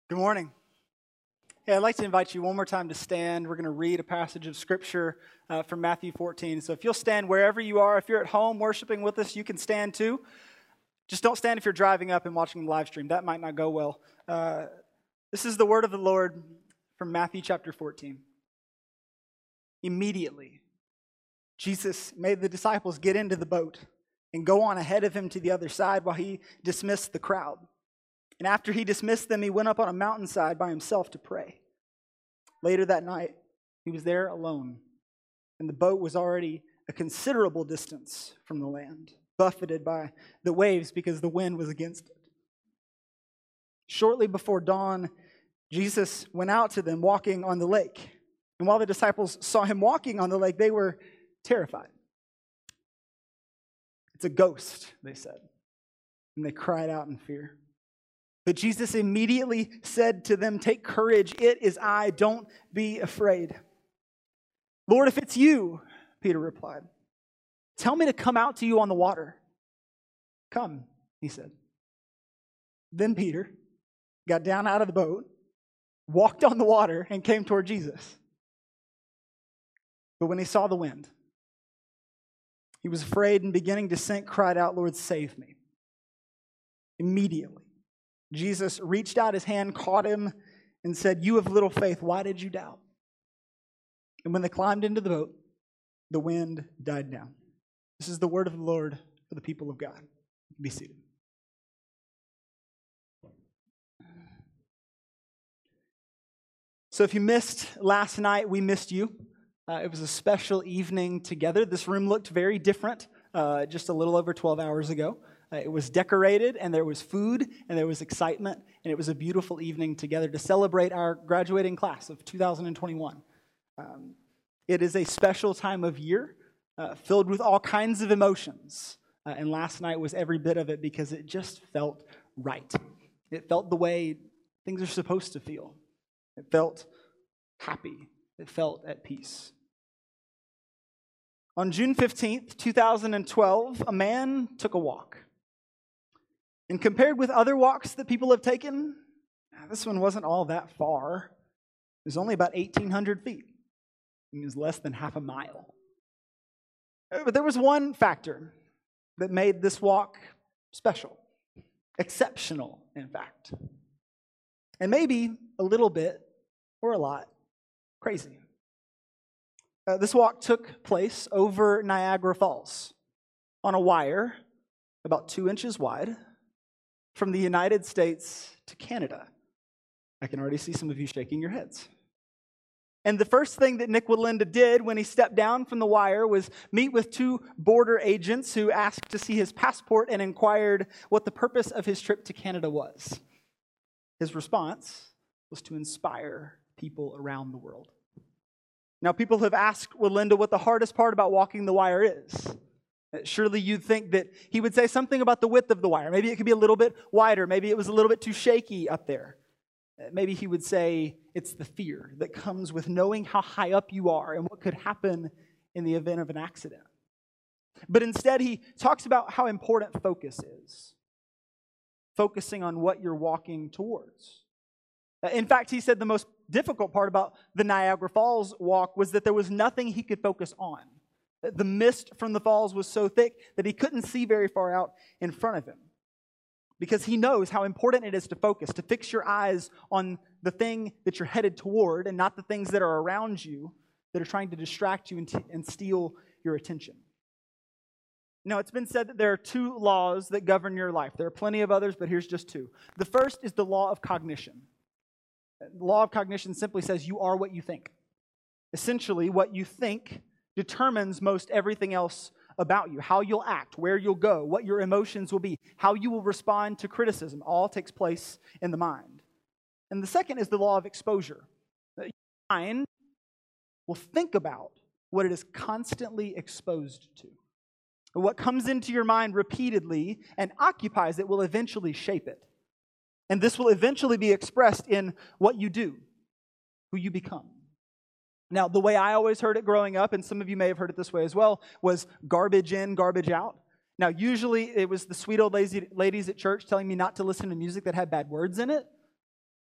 Good morning. Hey, I'd like to invite you one more time to stand. We're going to read a passage of Scripture from Matthew 14. So if you'll stand wherever you are, if you're at home worshiping with us, you can stand too. Just don't stand if you're driving up and watching the live stream. That might not go well. This is the word of the Lord from Matthew chapter 14. Immediately, Jesus made the disciples get into the boat and go on ahead of him to the other side while he dismissed the crowd. And after he dismissed them, he went up on a mountainside by himself to pray. Later that night, he was there alone, and the boat was already a considerable distance from the land, buffeted by the waves because the wind was against it. Shortly before dawn, Jesus went out to them walking on the lake. And while the disciples saw him walking on the lake, they were terrified. "It's a ghost," they said, and they cried out in fear. But Jesus immediately said to them, "Take courage, it is I, don't be afraid." "Lord, if it's you," Peter replied, "tell me to come out to you on the water." "Come," he said. Then Peter got down out of the boat, walked on the water, and came toward Jesus. But when he saw the wind, he was afraid and beginning to sink, cried out, "Lord, save me." Immediately, Jesus reached out his hand, caught him, and said, "You have little faith, why did you doubt?" And when they climbed into the boat, the wind died down. This is the word of the Lord for the people of God. Be seated. So if you missed last night, we missed you. It was a special evening together. This room looked very different just a little over 12 hours ago. It was decorated, and there was food, and there was excitement, and it was a beautiful evening together to celebrate our graduating class of 2021. It is a special time of year filled with all kinds of emotions, and last night was every bit of it because it just felt right. It felt the way things are supposed to feel. It felt happy. It felt at peace. On June 15th, 2012, a man took a walk. And compared with other walks that people have taken, this one wasn't all that far. It was only about 1,800 feet. It was less than half a mile. But there was one factor that made this walk special, exceptional, in fact. And maybe a little bit, or a lot, crazy. This walk took place over Niagara Falls on a wire about 2 inches wide from the United States to Canada. I can already see some of you shaking your heads. And the first thing that Nick Wallenda did when he stepped down from the wire was meet with 2 border agents who asked to see his passport and inquired what the purpose of his trip to Canada was. His response was to inspire people around the world. Now, people have asked Wallenda what the hardest part about walking the wire is. Surely you'd think that he would say something about the width of the wire. Maybe it could be a little bit wider. Maybe it was a little bit too shaky up there. Maybe he would say it's the fear that comes with knowing how high up you are and what could happen in the event of an accident. But instead, he talks about how important focus is. Focusing on what you're walking towards. In fact, he said the most difficult part about the Niagara Falls walk was that there was nothing he could focus on. The mist from the falls was so thick that he couldn't see very far out in front of him. Because he knows how important it is to focus, to fix your eyes on the thing that you're headed toward and not the things that are around you that are trying to distract you and steal your attention. Now, it's been said that there are 2 laws that govern your life. There are plenty of others, but here's just 2. The first is the law of cognition. The law of cognition simply says you are what you think. Essentially, what you think determines most everything else about you. How you'll act, where you'll go, what your emotions will be, how you will respond to criticism, all takes place in the mind. And the second is the law of exposure. Your mind will think about what it is constantly exposed to. What comes into your mind repeatedly and occupies it will eventually shape it. And this will eventually be expressed in what you do, who you become. Now, the way I always heard it growing up, and some of you may have heard it this way as well, was garbage in, garbage out. Now, usually it was the sweet old lazy ladies at church telling me not to listen to music that had bad words in it.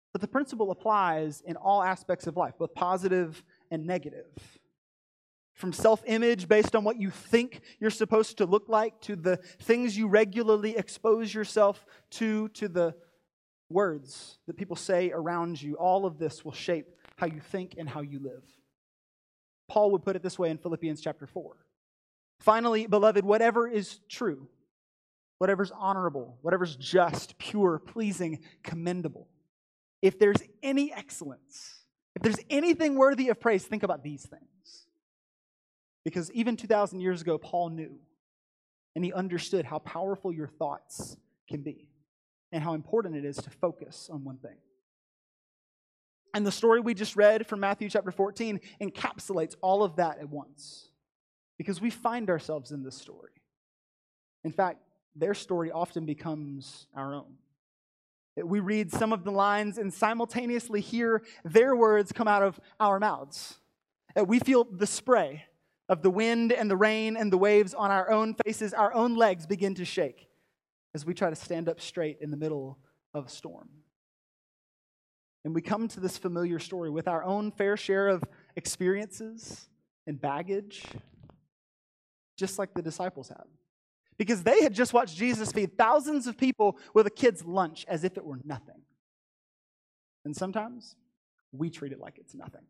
But the principle applies in all aspects of life, both positive and negative. From self-image based on what you think you're supposed to look like, to the things you regularly expose yourself to the words that people say around you, all of this will shape how you think and how you live. Paul would put it this way in Philippians chapter 4. Finally, beloved, whatever is true, whatever's honorable, whatever's just, pure, pleasing, commendable, if there's any excellence, if there's anything worthy of praise, think about these things. Because even 2,000 years ago, Paul knew, and he understood how powerful your thoughts can be, and how important it is to focus on one thing. And the story we just read from Matthew chapter 14 encapsulates all of that at once. Because we find ourselves in this story. In fact, their story often becomes our own. We read some of the lines and simultaneously hear their words come out of our mouths. We feel the spray of the wind and the rain and the waves on our own faces. Our own legs begin to shake as we try to stand up straight in the middle of a storm. And we come to this familiar story with our own fair share of experiences and baggage, just like the disciples had. Because they had just watched Jesus feed thousands of people with a kid's lunch as if it were nothing. And sometimes we treat it like it's nothing.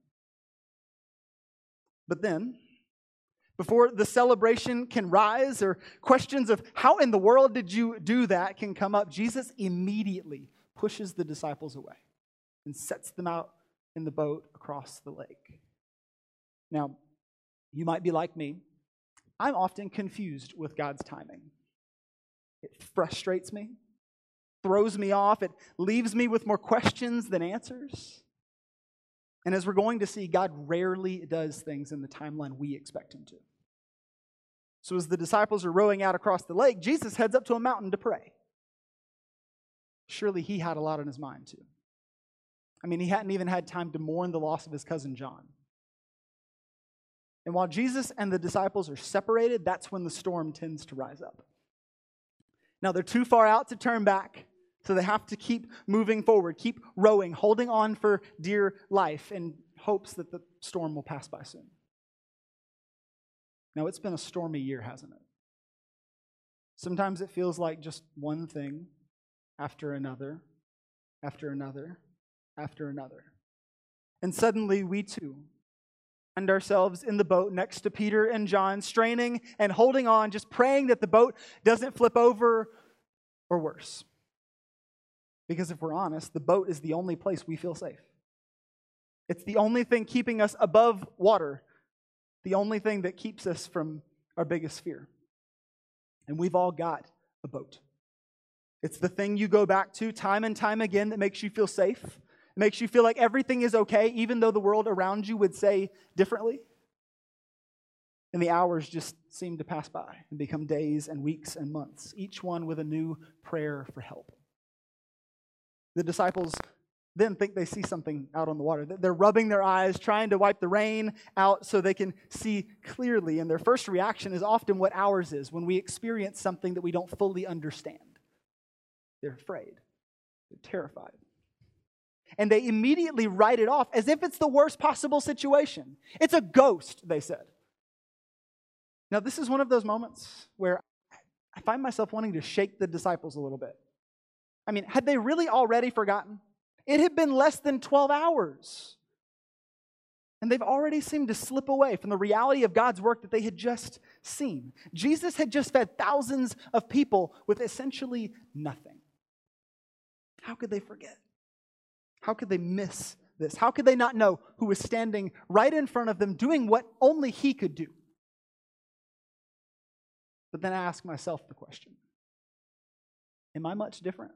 But then, before the celebration can rise or questions of how in the world did you do that can come up, Jesus immediately pushes the disciples away and sets them out in the boat across the lake. Now, you might be like me. I'm often confused with God's timing. It frustrates me, throws me off, it leaves me with more questions than answers. And as we're going to see, God rarely does things in the timeline we expect him to. So as the disciples are rowing out across the lake, Jesus heads up to a mountain to pray. Surely he had a lot on his mind too. I mean, he hadn't even had time to mourn the loss of his cousin John. And while Jesus and the disciples are separated, that's when the storm tends to rise up. Now, they're too far out to turn back, so they have to keep moving forward, keep rowing, holding on for dear life in hopes that the storm will pass by soon. Now, it's been a stormy year, hasn't it? Sometimes it feels like just one thing after another, after another, after another. And suddenly, we too find ourselves in the boat next to Peter and John, straining and holding on, just praying that the boat doesn't flip over or worse. Because if we're honest, the boat is the only place we feel safe. It's the only thing keeping us above water, the only thing that keeps us from our biggest fear. And we've all got a boat. It's the thing you go back to time and time again that makes you feel safe. It makes you feel like everything is okay, even though the world around you would say differently. And the hours just seem to pass by and become days and weeks and months, each one with a new prayer for help. The disciples then think they see something out on the water. They're rubbing their eyes, trying to wipe the rain out so they can see clearly. And their first reaction is often what ours is when we experience something that we don't fully understand. They're afraid. They're terrified. And they immediately write it off as if it's the worst possible situation. It's a ghost, they said. Now, this is one of those moments where I find myself wanting to shake the disciples a little bit. I mean, had they really already forgotten? It had been less than 12 hours. And they've already seemed to slip away from the reality of God's work that they had just seen. Jesus had just fed thousands of people with essentially nothing. How could they forget? How could they miss this? How could they not know who was standing right in front of them doing what only he could do? But then I ask myself the question, am I much different?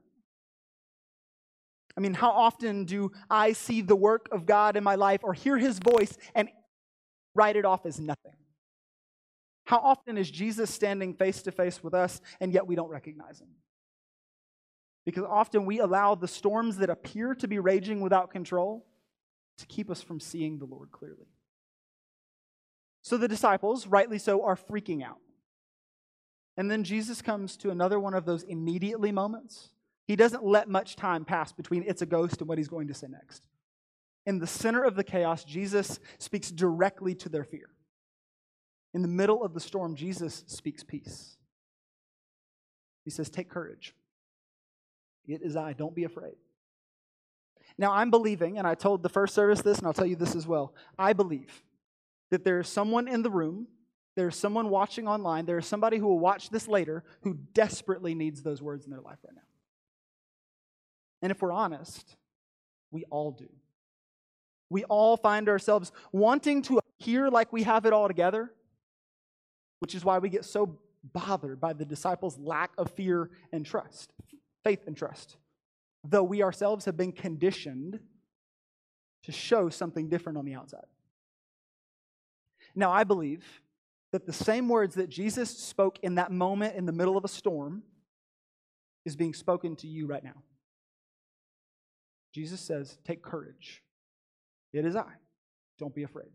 I mean, how often do I see the work of God in my life or hear his voice and write it off as nothing? How often is Jesus standing face to face with us and yet we don't recognize him? Because often we allow the storms that appear to be raging without control to keep us from seeing the Lord clearly. So the disciples, rightly so, are freaking out. And then Jesus comes to another one of those immediately moments He doesn't let much time pass between it's a ghost and what he's going to say next. In the center of the chaos, Jesus speaks directly to their fear. In the middle of the storm, Jesus speaks peace. He says, take courage. It is I. Don't be afraid. Now, I'm believing, and I told the first service this, and I'll tell you this as well. I believe that there is someone in the room, there is someone watching online, there is somebody who will watch this later who desperately needs those words in their life right now. And if we're honest, we all do. We all find ourselves wanting to appear like we have it all together, which is why we get so bothered by the disciples' lack of fear and trust, faith and trust, though we ourselves have been conditioned to show something different on the outside. Now, I believe that the same words that Jesus spoke in that moment in the middle of a storm is being spoken to you right now. Jesus says, take courage. It is I. Don't be afraid.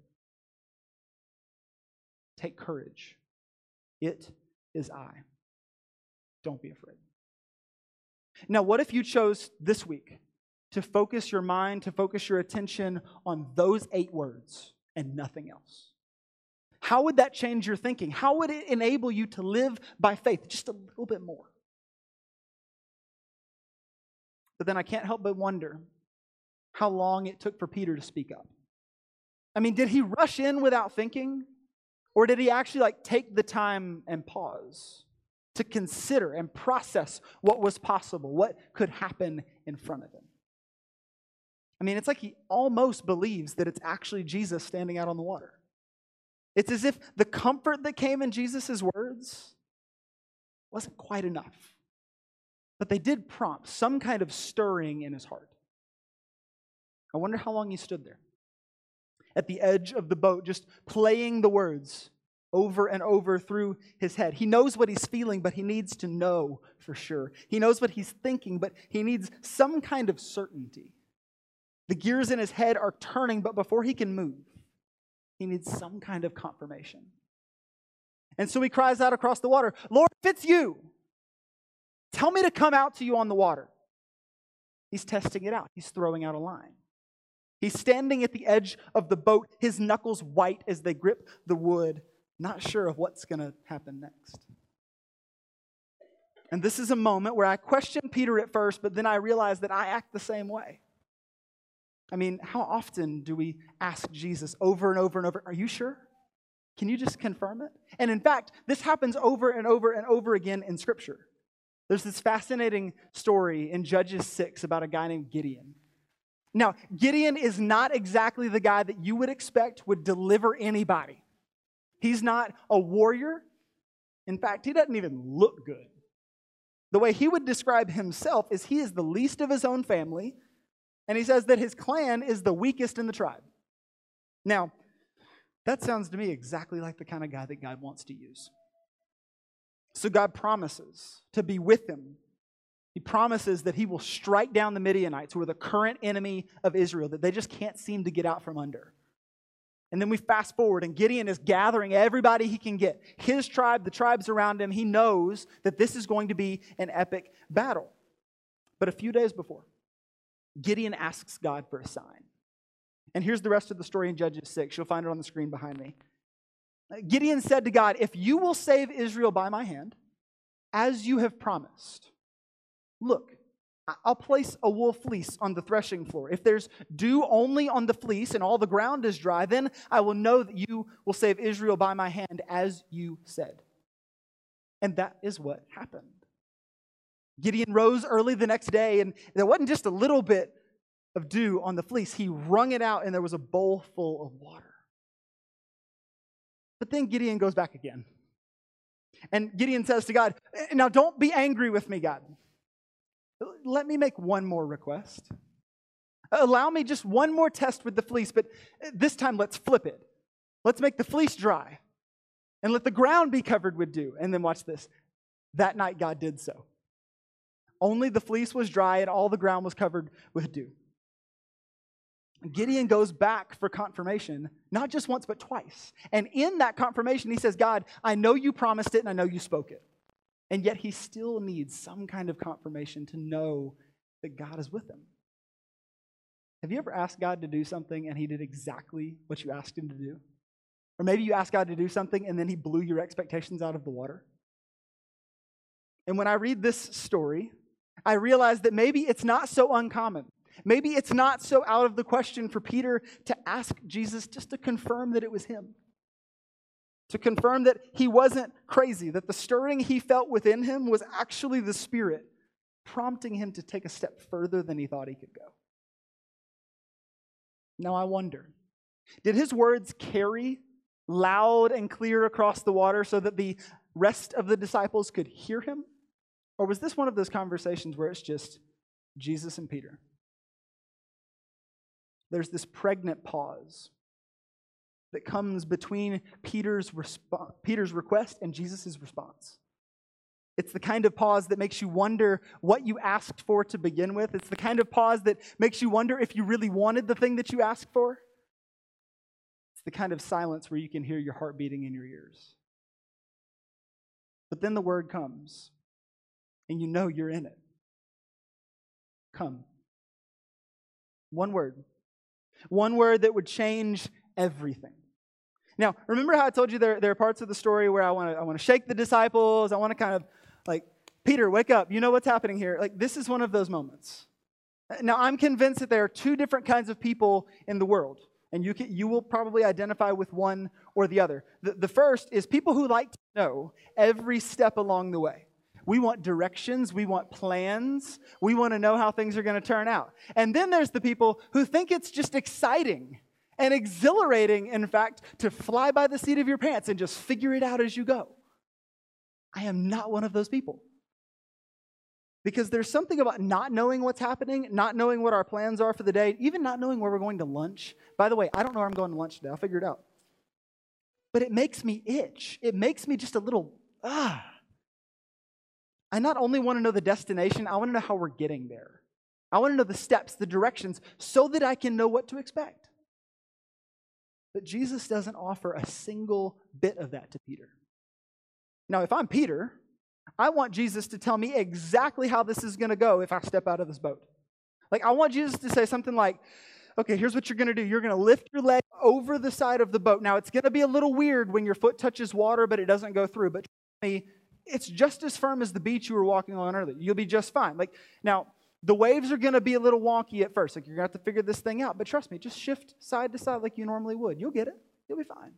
Take courage. It is I. Don't be afraid. Now, what if you chose this week to focus your mind, to focus your attention on those 8 words and nothing else? How would that change your thinking? How would it enable you to live by faith just a little bit more? But then I can't help but wonder how long it took for Peter to speak up. I mean, did he rush in without thinking? Or did he actually take the time and pause to consider and process what was possible, what could happen in front of him? I mean, it's like he almost believes that it's actually Jesus standing out on the water. It's as if the comfort that came in Jesus' words wasn't quite enough. But they did prompt some kind of stirring in his heart. I wonder how long he stood there at the edge of the boat, just playing the words over and over through his head. He knows what he's feeling, but he needs to know for sure. He knows what he's thinking, but he needs some kind of certainty. The gears in his head are turning, but before he can move, he needs some kind of confirmation. And so he cries out across the water, Lord, if it's you, tell me to come out to you on the water. He's testing it out. He's throwing out a line. He's standing at the edge of the boat, his knuckles white as they grip the wood, not sure of what's going to happen next. And this is a moment where I question Peter at first, but then I realize that I act the same way. I mean, how often do we ask Jesus over and over and over, are you sure? Can you just confirm it? And in fact, this happens over and over and over again in Scripture. There's this fascinating story in Judges 6 about a guy named Gideon. Now, Gideon is not exactly the guy that you would expect would deliver anybody. He's not a warrior. In fact, he doesn't even look good. The way he would describe himself is he is the least of his own family, and he says that his clan is the weakest in the tribe. Now, that sounds to me exactly like the kind of guy that God wants to use. So God promises to be with him. He promises that he will strike down the Midianites, who are the current enemy of Israel, that they just can't seem to get out from under. And then we fast forward, and Gideon is gathering everybody he can get. His tribe, the tribes around him, he knows that this is going to be an epic battle. But a few days before, Gideon asks God for a sign. And here's the rest of the story in Judges 6. You'll find it on the screen behind me. Gideon said to God, if you will save Israel by my hand, as you have promised, look, I'll place a wool fleece on the threshing floor. If there's dew only on the fleece and all the ground is dry, then I will know that you will save Israel by my hand, as you said. And that is what happened. Gideon rose early the next day, and there wasn't just a little bit of dew on the fleece. He wrung it out, and there was a bowl full of water. But then Gideon goes back again. And Gideon says to God, now don't be angry with me, God. Let me make one more request. Allow me just one more test with the fleece, but this time let's flip it. Let's make the fleece dry and let the ground be covered with dew. And then watch this. That night God did so. Only the fleece was dry and all the ground was covered with dew. Gideon goes back for confirmation, not just once, but twice. And in that confirmation, he says, God, I know you promised it and I know you spoke it. And yet he still needs some kind of confirmation to know that God is with him. Have you ever asked God to do something and he did exactly what you asked him to do? Or maybe you asked God to do something and then he blew your expectations out of the water? And when I read this story, I realize that maybe it's not so uncommon. Maybe it's not so out of the question for Peter to ask Jesus just to confirm that it was him. To confirm that he wasn't crazy, that the stirring he felt within him was actually the Spirit prompting him to take a step further than he thought he could go. Now I wonder, did his words carry loud and clear across the water so that the rest of the disciples could hear him? Or was this one of those conversations where it's just Jesus and Peter? There's this pregnant pause that comes between Peter's request and Jesus' response. It's the kind of pause that makes you wonder what you asked for to begin with. It's the kind of pause that makes you wonder if you really wanted the thing that you asked for. It's the kind of silence where you can hear your heart beating in your ears. But then the word comes, and you know you're in it. Come. One word. One word that would change everything. Now, remember how I told you there are parts of the story where I want to shake the disciples. I want to kind of like, Peter, wake up. You know what's happening here. Like, this is one of those moments. Now, I'm convinced that there are two different kinds of people in the world. And you will probably identify with one or the other. The first is people who like to know every step along the way. We want directions. We want plans. We want to know how things are going to turn out. And then there's the people who think it's just exciting and exhilarating, in fact, to fly by the seat of your pants and just figure it out as you go. I am not one of those people. Because there's something about not knowing what's happening, not knowing what our plans are for the day, even not knowing where we're going to lunch. By the way, I don't know where I'm going to lunch today. I'll figure it out. But it makes me itch. It makes me just a little, I not only want to know the destination, I want to know how we're getting there. I want to know the steps, the directions, so that I can know what to expect. But Jesus doesn't offer a single bit of that to Peter. Now, if I'm Peter, I want Jesus to tell me exactly how this is going to go if I step out of this boat. Like, I want Jesus to say something like, okay, here's what you're going to do. You're going to lift your leg over the side of the boat. Now, it's going to be a little weird when your foot touches water, but it doesn't go through. But trust me, it's just as firm as the beach you were walking on earlier. You'll be just fine. Like, now, the waves are going to be a little wonky at first. Like, you're going to have to figure this thing out. But trust me, just shift side to side like you normally would. You'll get it. You'll be fine.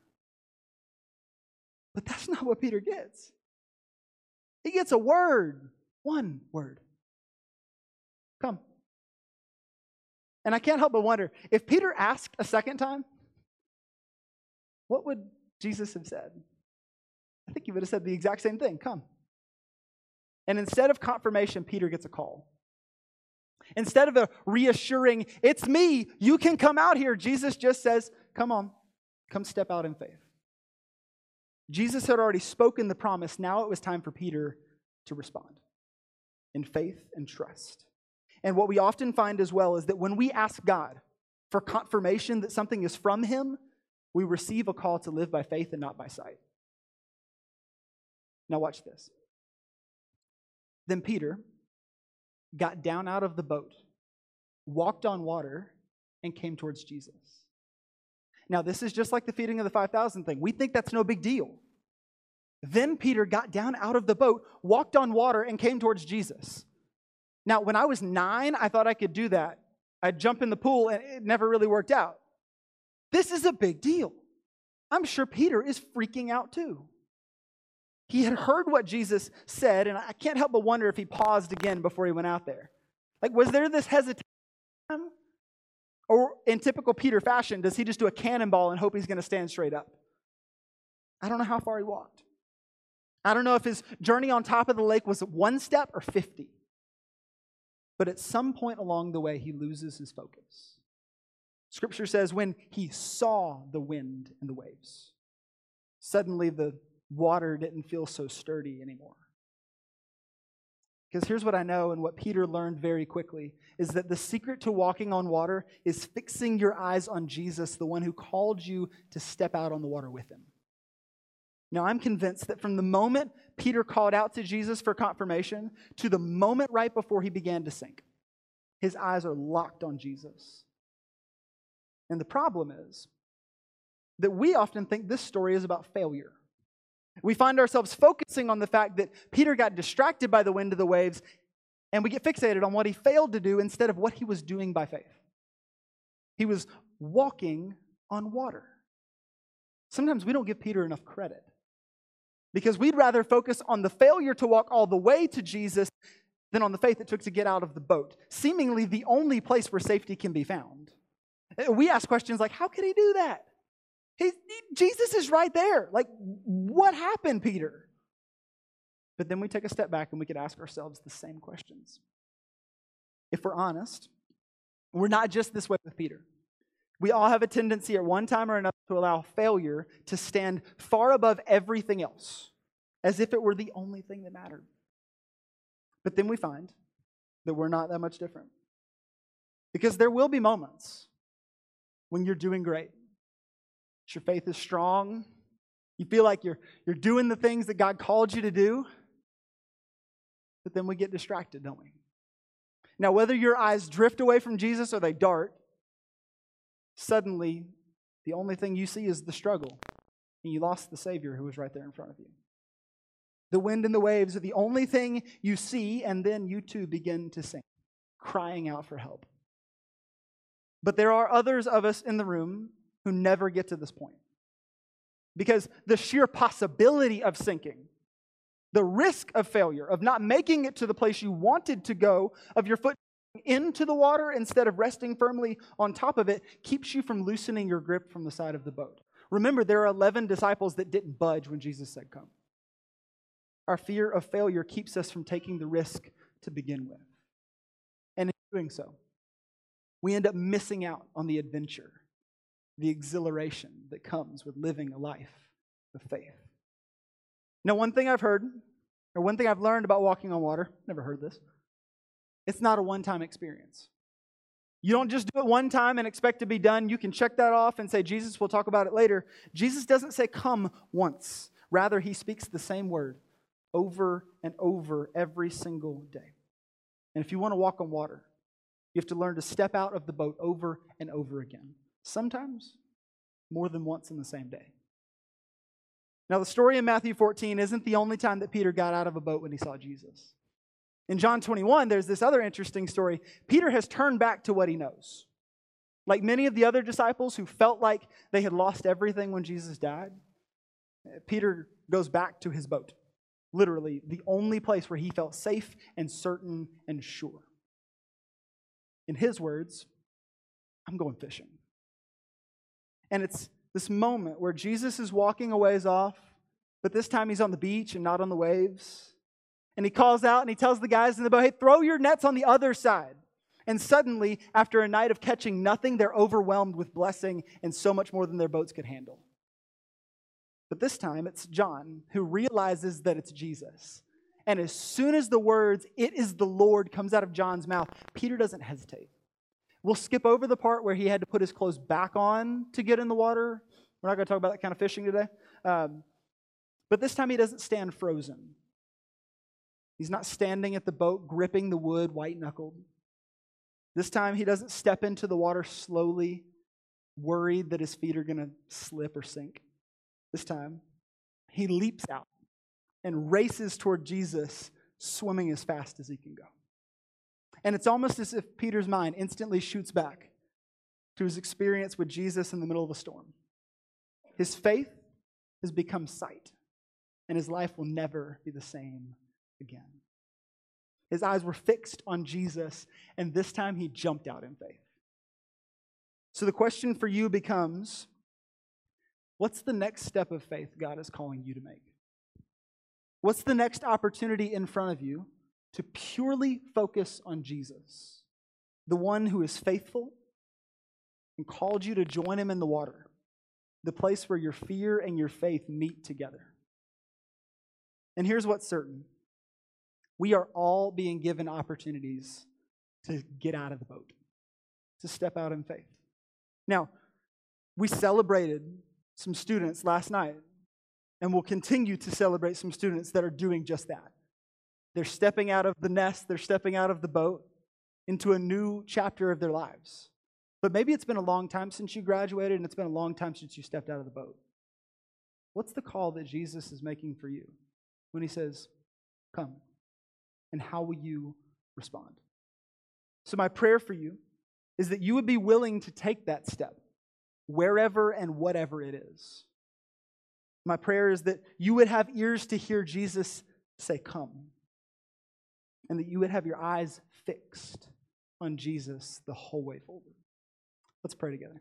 But that's not what Peter gets. He gets a word. One word. Come. And I can't help but wonder, if Peter asked a second time, what would Jesus have said? I think he would have said the exact same thing. Come. And instead of confirmation, Peter gets a call. Instead of a reassuring, it's me, you can come out here, Jesus just says, come on, come step out in faith. Jesus had already spoken the promise. Now it was time for Peter to respond in faith and trust. And what we often find as well is that when we ask God for confirmation that something is from Him, we receive a call to live by faith and not by sight. Now watch this. Then Peter got down out of the boat, walked on water, and came towards Jesus. Now, this is just like the feeding of the 5,000 thing. We think that's no big deal. Then Peter got down out of the boat, walked on water, and came towards Jesus. Now, when I was 9, I thought I could do that. I'd jump in the pool, and it never really worked out. This is a big deal. I'm sure Peter is freaking out too. He had heard what Jesus said, and I can't help but wonder if he paused again before he went out there. Like, was there this hesitation? Or in typical Peter fashion, does he just do a cannonball and hope he's going to stand straight up? I don't know how far he walked. I don't know if his journey on top of the lake was 1 step or 50. But at some point along the way, he loses his focus. Scripture says when he saw the wind and the waves, suddenly the water didn't feel so sturdy anymore. Because here's what I know, and what Peter learned very quickly, is that the secret to walking on water is fixing your eyes on Jesus, the one who called you to step out on the water with him. Now, I'm convinced that from the moment Peter called out to Jesus for confirmation to the moment right before he began to sink. His eyes are locked on Jesus. And the problem is that we often think this story is about failure. We find ourselves focusing on the fact that Peter got distracted by the wind of the waves, and we get fixated on what he failed to do instead of what he was doing by faith. He was walking on water. Sometimes we don't give Peter enough credit because we'd rather focus on the failure to walk all the way to Jesus than on the faith it took to get out of the boat, seemingly the only place where safety can be found. We ask questions like, how could he do that? Jesus is right there. Like, what happened, Peter? But then we take a step back and we could ask ourselves the same questions. If we're honest, we're not just this way with Peter. We all have a tendency at one time or another to allow failure to stand far above everything else, as if it were the only thing that mattered. But then we find that we're not that much different. Because there will be moments when you're doing great. Your faith is strong. You feel like you're doing the things that God called you to do. But then we get distracted, don't we? Now, whether your eyes drift away from Jesus or they dart, suddenly the only thing you see is the struggle. And you lost the Savior who was right there in front of you. The wind and the waves are the only thing you see, and then you too begin to sink, crying out for help. But there are others of us in the room who never get to this point. Because the sheer possibility of sinking, the risk of failure, of not making it to the place you wanted to go, of your foot into the water instead of resting firmly on top of it, keeps you from loosening your grip from the side of the boat. Remember, there are 11 disciples that didn't budge when Jesus said, come. Our fear of failure keeps us from taking the risk to begin with. And in doing so, we end up missing out on the adventure, the exhilaration that comes with living a life of faith. Now, one thing I've heard, or one thing I've learned about walking on water, never heard this, it's not a one-time experience. You don't just do it one time and expect to be done. You can check that off and say, Jesus, we'll talk about it later. Jesus doesn't say come once. Rather, he speaks the same word over and over every single day. And if you want to walk on water, you have to learn to step out of the boat over and over again. Sometimes more than once in the same day. Now, the story in Matthew 14 isn't the only time that Peter got out of a boat when he saw Jesus. In John 21, there's this other interesting story. Peter has turned back to what he knows. Like many of the other disciples who felt like they had lost everything when Jesus died, Peter goes back to his boat. Literally, the only place where he felt safe and certain and sure. In his words, I'm going fishing. And it's this moment where Jesus is walking a ways off, but this time he's on the beach and not on the waves. And he calls out and he tells the guys in the boat, hey, throw your nets on the other side. And suddenly, after a night of catching nothing, they're overwhelmed with blessing and so much more than their boats could handle. But this time, it's John who realizes that it's Jesus. And as soon as the words, it is the Lord, comes out of John's mouth, Peter doesn't hesitate. We'll skip over the part where he had to put his clothes back on to get in the water. We're not going to talk about that kind of fishing today. But this time he doesn't stand frozen. He's not standing at the boat, gripping the wood, white-knuckled. This time he doesn't step into the water slowly, worried that his feet are going to slip or sink. This time he leaps out and races toward Jesus, swimming as fast as he can go. And it's almost as if Peter's mind instantly shoots back to his experience with Jesus in the middle of a storm. His faith has become sight, and his life will never be the same again. His eyes were fixed on Jesus, and this time he jumped out in faith. So the question for you becomes, what's the next step of faith God is calling you to make? What's the next opportunity in front of you to purely focus on Jesus, the one who is faithful and called you to join him in the water, the place where your fear and your faith meet together? And here's what's certain. We are all being given opportunities to get out of the boat, to step out in faith. Now, we celebrated some students last night And we'll continue to celebrate some students that are doing just that. They're stepping out of the nest, they're stepping out of the boat into a new chapter of their lives. But maybe it's been a long time since you graduated, and it's been a long time since you stepped out of the boat. What's the call that Jesus is making for you when he says, come? And how will you respond? So my prayer for you is that you would be willing to take that step, wherever and whatever it is. My prayer is that you would have ears to hear Jesus say, come. And that you would have your eyes fixed on Jesus the whole way forward. Let's pray together.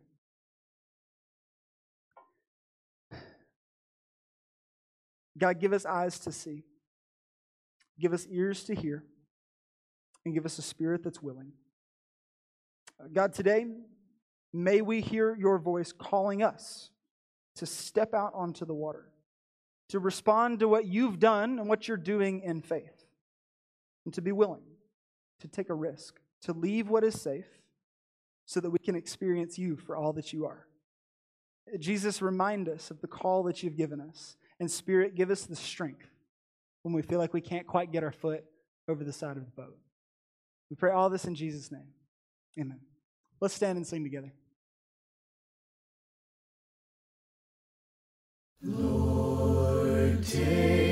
God, give us eyes to see. Give us ears to hear. And give us a spirit that's willing. God, today, may we hear your voice calling us to step out onto the water, to respond to what you've done and what you're doing in faith, and to be willing to take a risk, to leave what is safe so that we can experience you for all that you are. Jesus, remind us of the call that you've given us, and Spirit, give us the strength when we feel like we can't quite get our foot over the side of the boat. We pray all this in Jesus' name. Amen. Let's stand and sing together. Lord, take